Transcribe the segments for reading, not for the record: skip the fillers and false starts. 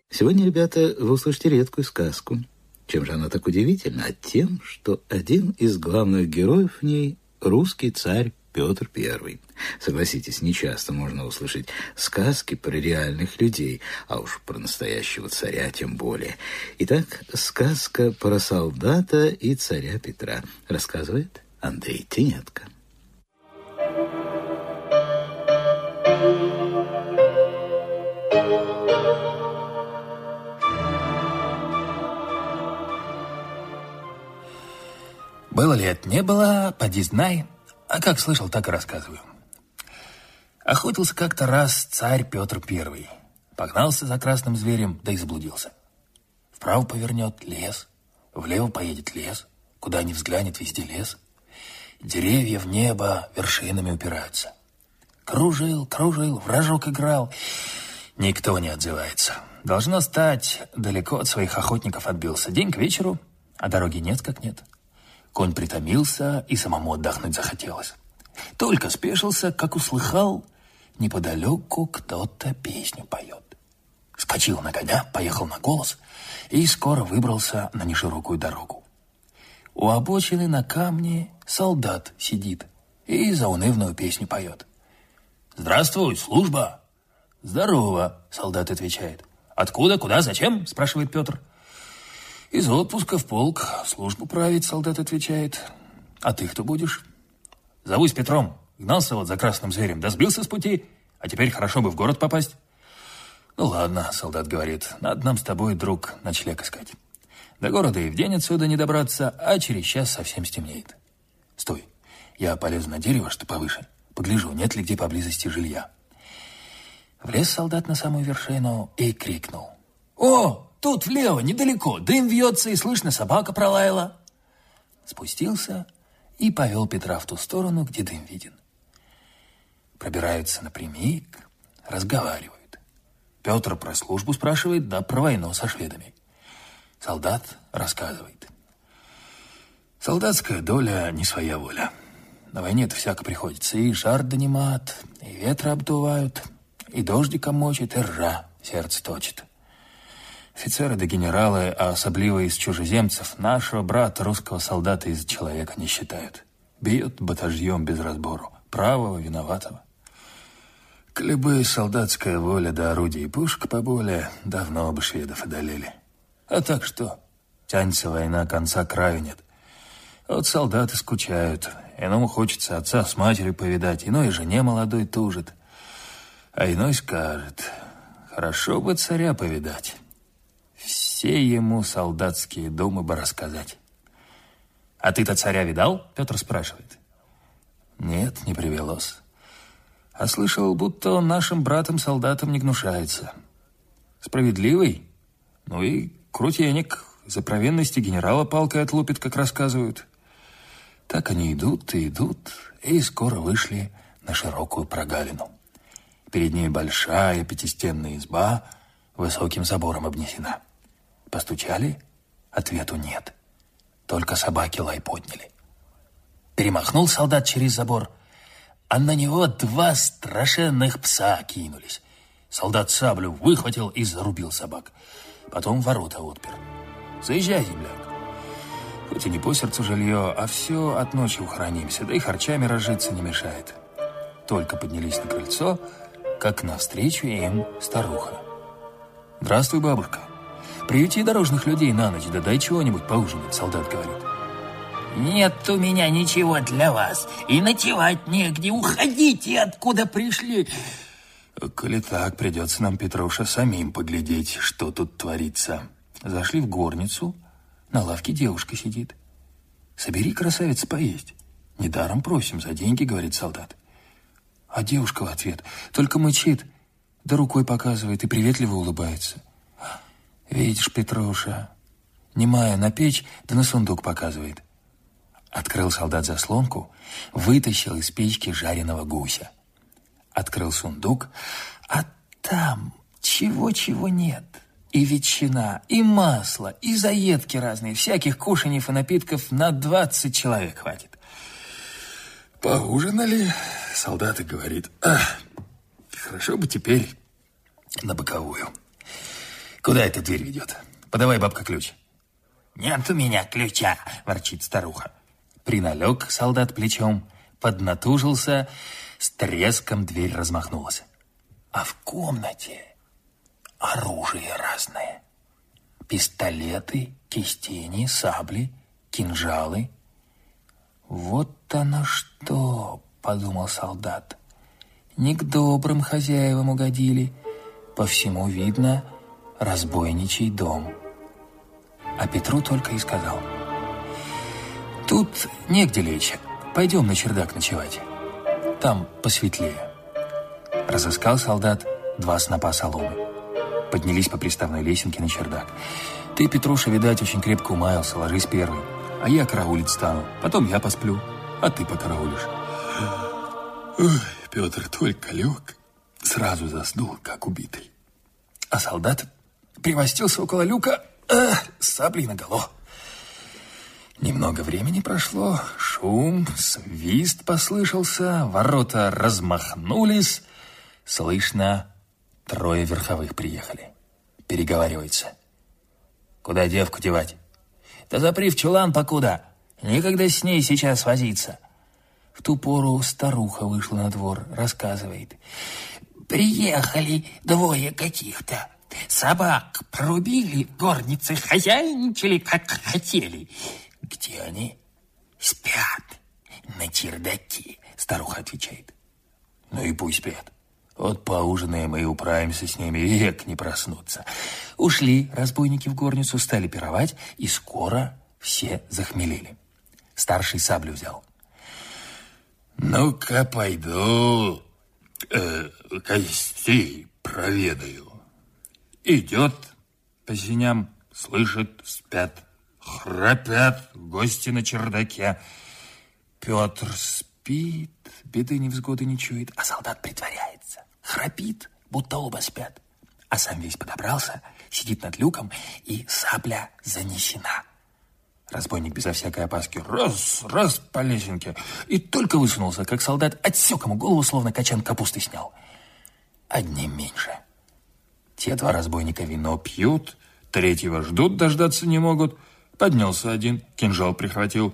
Сегодня, ребята, вы услышите редкую сказку. Чем же она так удивительна? А тем, что один из главных героев в ней – русский царь Петр I. Согласитесь, нечасто можно услышать сказки про реальных людей, а уж про настоящего царя тем более. Итак, сказка про солдата и царя Петра. Рассказывает Андрей Тинетко. Было лет не было, поди знай, а как слышал, так и рассказываю. Охотился как-то раз царь Петр I. Погнался за красным зверем, да и заблудился. Вправо повернет — лес, влево поедет — лес, куда ни взглянет — везде лес. Деревья в небо вершинами упираются. Кружил, в рожок играл, никто не отзывается. Должно стать, далеко от своих охотников отбился. День к вечеру, а дороги нет как нет. Конь притомился, и самому отдохнуть захотелось. Только спешился, как услыхал, неподалеку кто-то песню поет. Скочил на коня, поехал на голос и скоро выбрался на неширокую дорогу. У обочины на камне солдат сидит и заунывную песню поет. «Здравствуй, служба!» «Здорово!» — солдат отвечает. «Откуда, куда, зачем?» — спрашивает Петр. «Из отпуска в полк службу править», — солдат отвечает. «А ты кто будешь?» «Зовусь Петром. Гнался вот за красным зверем, да сбился с пути, а теперь хорошо бы в город попасть». «Ну ладно», — солдат говорит, — «надо нам с тобой, друг, ночлег искать. До города и в день отсюда не добраться, а через час совсем стемнеет. Стой, я полезу на дерево, что повыше, погляжу, нет ли где поблизости жилья». Влез солдат на самую вершину и крикнул: «О! Тут влево, недалеко, дым вьется, и слышно, собака пролаяла». Спустился и повел Петра в ту сторону, где дым виден. Пробираются напрямик, разговаривают. Петр про службу спрашивает, да про войну со шведами. Солдат рассказывает. Солдатская доля не своя воля. На войне-то всяко приходится. И жар донимат, и ветра обдувают, и дождиком мочит, и ржа сердце точит. Офицеры да генералы, а особливо из чужеземцев, нашего брата, русского солдата, из человека не считают. Бьют батажьем без разбору, правого, виноватого. Коли бы солдатская воля да орудия и пушек поболее, давно бы шведов одолели. А так что? Тянется война, конца краю нет. Вот солдаты скучают, иному хочется отца с матерью повидать, иной жене молодой тужит. А иной скажет: хорошо бы царя повидать. Все ему солдатские думы бы рассказать. «А ты-то царя видал?» — Петр спрашивает. «Нет, не привелось. А слышал, будто он нашим братом-солдатам не гнушается. Справедливый, ну и крутенек, за провинности генерала палкой отлупит, как рассказывают». Так они идут, и скоро вышли на широкую прогалину. Перед ней большая пятистенная изба, высоким забором обнесена. Постучали, ответу нет. Только собаки лай подняли. Перемахнул солдат через забор, а на него два страшенных пса кинулись. Солдат саблю выхватил и зарубил собак. Потом ворота отпер. «Заезжай, земляк. Хоть и не по сердцу жилье, а все от ночи ухранимся, да и харчами разжиться не мешает». Только поднялись на крыльцо, как навстречу им старуха. «Здравствуй, бабушка. Приюти дорожных людей на ночь, да дай чего-нибудь поужинать», — солдат говорит. «Нет у меня ничего для вас, и ночевать негде. Уходите, откуда пришли». «Коли так, придется нам, Петруша, самим поглядеть, что тут творится». Зашли в горницу, на лавке девушка сидит. «Собери, красавица, поесть. Недаром просим, за деньги», — говорит солдат. А девушка в ответ только мычит, да рукой показывает и приветливо улыбается. «Видишь, Петруша, немая на печь, да на сундук показывает». Открыл солдат заслонку, вытащил из печки жареного гуся. Открыл сундук, а там чего-чего нет. И ветчина, и масло, и заедки разные, всяких кушаньев и напитков на 20 человек хватит. Поужинали, солдат и говорит: хорошо бы теперь на боковую. Куда эта дверь ведет? Подавай, бабка, ключ. Нет у меня ключа, ворчит старуха. Приналег солдат плечом, поднатужился, с треском дверь размахнулась. А в комнате оружие разное. Пистолеты, кистени, сабли, кинжалы. Вот оно что, подумал солдат. Не к добрым хозяевам угодили. По всему видно, разбойничий дом. А Петру только и сказал: тут негде лечь, пойдем на чердак ночевать. Там посветлее. Разыскал солдат 2 снопа соломы. Поднялись по приставной лесенке на чердак. Ты, Петруша, видать, очень крепко умаялся, ложись первый. А я караулить стану, потом я посплю, а ты покараулишь. Ой, Петр только лег, сразу заснул, как убитый. А солдат примостился около люка, с саблей наголо. Немного времени прошло, шум, свист послышался, ворота размахнулись. Слышно, 3 верховых приехали. Переговариваются. Куда девку девать? Да запри в чулан покуда. Некогда с ней сейчас возиться. В ту пору старуха вышла на двор, рассказывает. Приехали 2 каких-то. Собак порубили, в горнице хозяйничали, как хотели. Где они? Спят на чердаке, старуха отвечает. Ну и пусть спят. Вот поужинаем и управимся с ними, век не проснутся. Ушли разбойники в горницу, стали пировать, и скоро все захмелели. Старший саблю взял. Ну-ка, пойду костей проведаю. Идет по сеням, слышит, спят, храпят гости на чердаке. Петр спит, беды невзгоды не чует, а солдат притворяется. Храпит, будто оба спят. А сам весь подобрался, сидит над люком, и сабля занесена. Разбойник безо всякой опаски раз по лесенке. И только высунулся, как солдат отсек ему голову, словно качан капусты снял. Одним меньше. Те 2 разбойника вино пьют, 3-го ждут, дождаться не могут. Поднялся один, кинжал прихватил.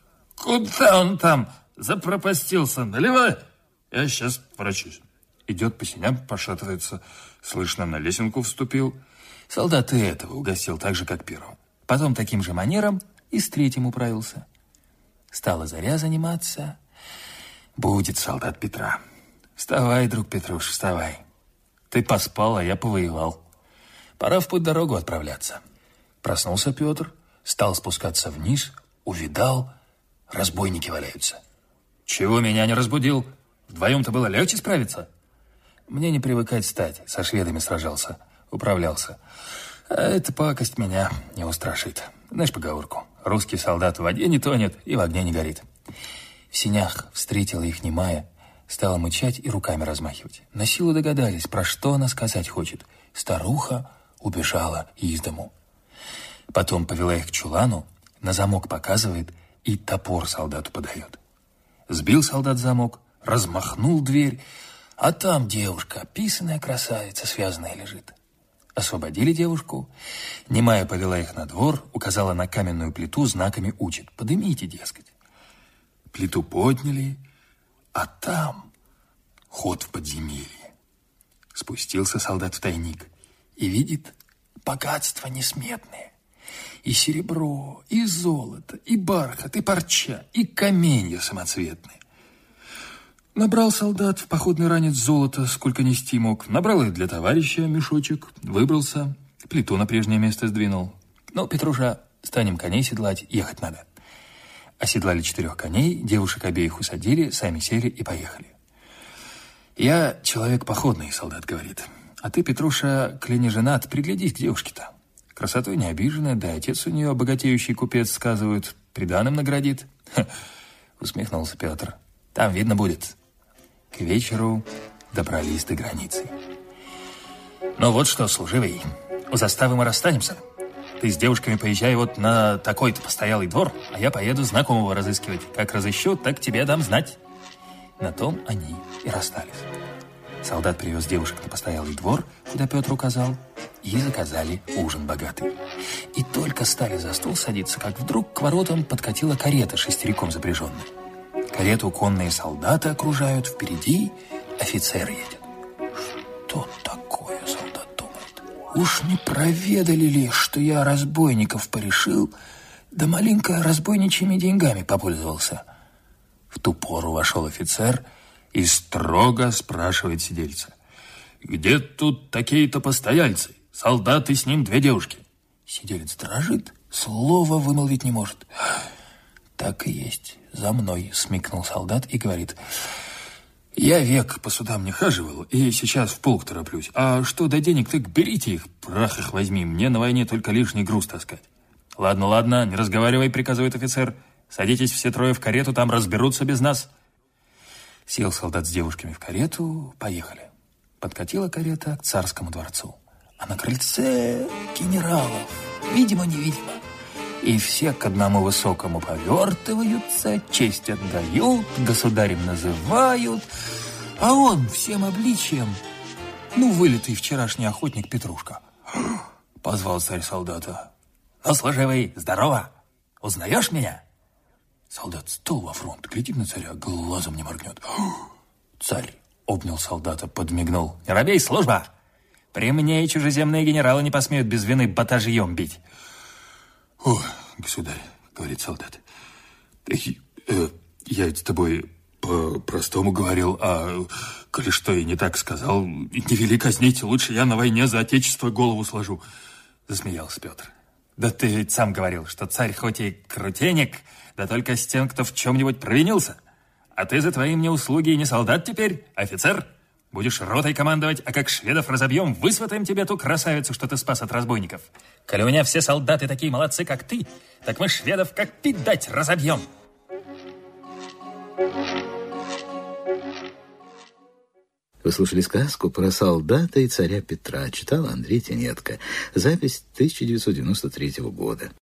Куда он там запропастился? Наливай, я сейчас ворочусь. Идет по сеням, пошатывается. Слышно, на лесенку вступил. Солдат и этого угостил так же, как первого. Потом таким же манером и с 3-м управился. Стала заря заниматься. Будет солдат Петра. Вставай, друг Петруш, вставай. Ты поспал, а я повоевал. Пора в путь-дорогу отправляться. Проснулся Петр, стал спускаться вниз, увидал, разбойники валяются. Чего меня не разбудил? Вдвоем-то было легче справиться? Мне не привыкать стать, со шведами сражался, управлялся. А эта пакость меня не устрашит. Знаешь поговорку? Русский солдат в воде не тонет и в огне не горит. В сенях встретила их немая, стала мычать и руками размахивать. На силу догадались, про что она сказать хочет. Старуха убежала из дому. Потом повела их к чулану, на замок показывает и топор солдату подает. Сбил солдат замок, размахнул дверь, а там девушка, писаная красавица, связанная лежит. Освободили девушку. Немая повела их на двор, указала на каменную плиту, знаками учит. Подымите, дескать. Плиту подняли, а там ход в подземелье. Спустился солдат в тайник и видит богатства несметные. И серебро, и золото, и бархат, и парча, и каменья самоцветные. Набрал солдат в походный ранец золото, сколько нести мог. Набрал и для товарища мешочек, выбрался, плиту на прежнее место сдвинул. Ну, Петруша, станем коней седлать, ехать надо. Оседлали 4 коней, девушек обеих усадили, сами сели и поехали. Я человек походный, солдат говорит. А ты, Петруша, коли не женат, приглядись к девушке-то. Красотой не обижена, да отец у нее, богатеющий купец, сказывают, приданым наградит. Ха, усмехнулся Петр. Там видно будет. К вечеру добрались до границы. Ну вот что, служивый, у заставы мы расстанемся. Ты с девушками поезжай вот на такой-то постоялый двор, а я поеду знакомого разыскивать. Как разыщу, так тебе дам знать. На том они и расстались. Солдат привез девушек на постоялый двор, куда Петр указал, и заказали ужин богатый. И только стали за стол садиться, как вдруг к воротам подкатила карета шестериком запряженная. Карету конные солдаты окружают, впереди офицер едет. Что такое, солдат думает? Уж не проведали ли, что я разбойников порешил, да маленько разбойничьими деньгами попользовался? В ту пору вошел офицер и строго спрашивает сидельца: где тут такие-то постояльцы? Солдат и с ним 2 девушки. Сиделец дрожит, слова вымолвить не может. Так и есть, за мной, смекнул солдат и говорит: я век по судам не хаживал и сейчас в полк тороплюсь. А что до денег, так берите их, прах их возьми. Мне на войне только лишний груз таскать. Ладно, ладно, не разговаривай, приказывает офицер. Садитесь все трое в карету, там разберутся без нас. Сел солдат с девушками в карету, поехали. Подкатила карета к царскому дворцу. А на крыльце генералов, видимо-невидимо. И все к одному высокому повертываются, честь отдают, государем называют. А он всем обличием, вылитый вчерашний охотник Петрушка. Позвал царь солдата: ну, служивый, здорово, узнаешь меня? Солдат стал во фронт, глядит на царя, глазом не моргнет. Царь обнял солдата, подмигнул: не робей, служба! При мне и чужеземные генералы не посмеют без вины батажьем бить. О, государь, говорит солдат, я ведь с тобой по-простому говорил, а коли что и не так сказал, не вели казнить, лучше я на войне за отечество голову сложу. Засмеялся Петр. Да ты ведь сам говорил, что царь хоть и крутенек, да только с тем, кто в чем-нибудь провинился. А ты за твои мне услуги и не солдат теперь, офицер. Будешь ротой командовать, а как шведов разобьем, высватаем тебе ту красавицу, что ты спас от разбойников. Коли у меня все солдаты такие молодцы, как ты, так мы шведов как пить дать разобьем. Вы слушали сказку про солдата и царя Петра. Читал Андрей Тенетко. Запись 1993 года.